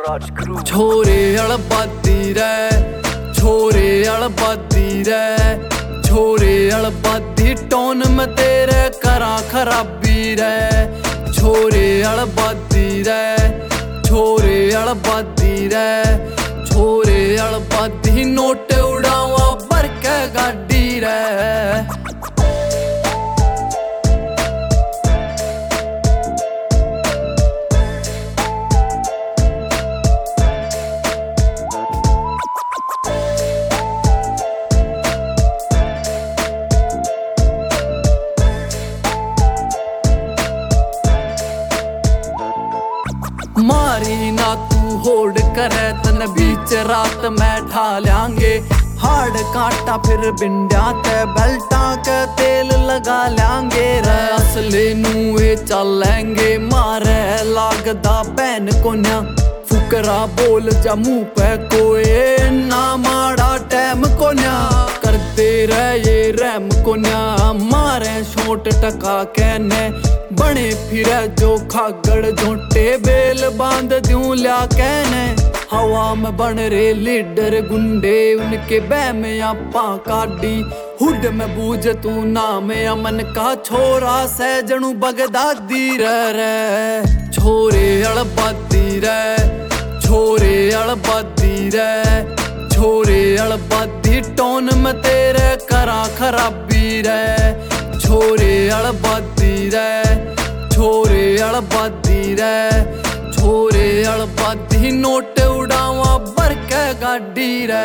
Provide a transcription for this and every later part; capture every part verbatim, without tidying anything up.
छोरे अड़बाती रे छोरे अड़बाती रे छोरे अड़बाती टोन में तेरे करा खराबी रे छोरे अड़बाती रे छोरे अड़बाती रे छोरे अड़बाती नोट उड़ावा भर के गाड़ी रे मारी ना तू होड़ करे तन बीच रात में ठा लेंगे हाड़ काटा फिर बिंडिया ते बेल्टा के तेल लगा लेंगे रे असले नूए चलेंगे मारे लागदा बैन कोन्या फुकरा बोल जा मुंह पे कोई ना माड़ा टैम कोन्या करते रहे ये रैम कोन्या मारे छोट टका कहने बने फिरे जो खागड़ झोंटे बेल बांध दूं ल्या कहने हवा में बन रे लीडर गुंडे उनके बह में आपा काटी हुड में बूझ तू नाम अमन का छोरा सैजणु बगदादी रे रे छोरे अड़बाती रे छोरे अड़बाती रे छोरे अड़बाती टोन में तेरे करा खराबी रे छोरे अड़बाती रे छोरे अड़बाती रे छोरे अड़बाती नोट उड़ावा भर के गाड़ी रे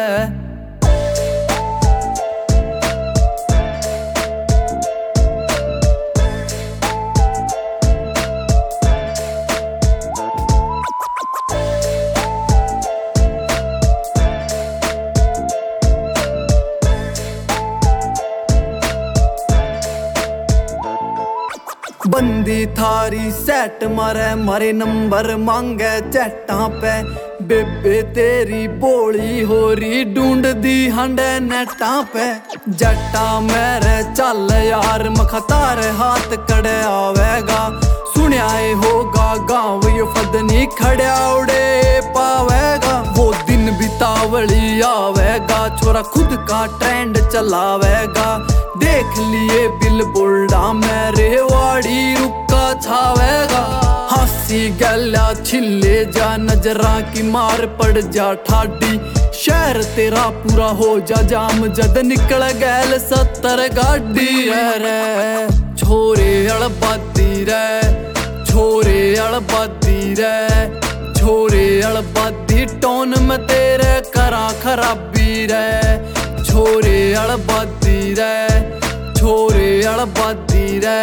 बंदी थारी सेट मारे मारे नंबर मांगे चैटा पे बेबे तेरी बोली हो रही ढूंढ दी हंडे नेटा पे जट्टा मेरे चल यार मखतार हाथ कड़े आवेगा सुनिया होगा गाँव यो फदनी खड़े उड़े पावेगा वो दिन बितावली आवेगा छोरा खुद का ट्रेंड चलावेगा देख लिए बिल बोल्डा मेरे वाड़ी रुका छावेगा हंसी गल्या छिले जा नजरा की मार पड़ जा ठाडी शहर तेरा पूरा हो जा जाम जद निकल गैल सत्तर गाड़ी रे छोरे अड़बाती रे छोरे अड़बाती रे छोरे अड़बाती टोन में तेरे करा खराबी रे छोरे अड़बाती रे छोरे अड़बाती रे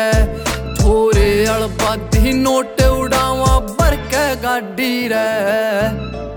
छोरे अड़बाती नोट उड़ावा भर के गाड़ी रे।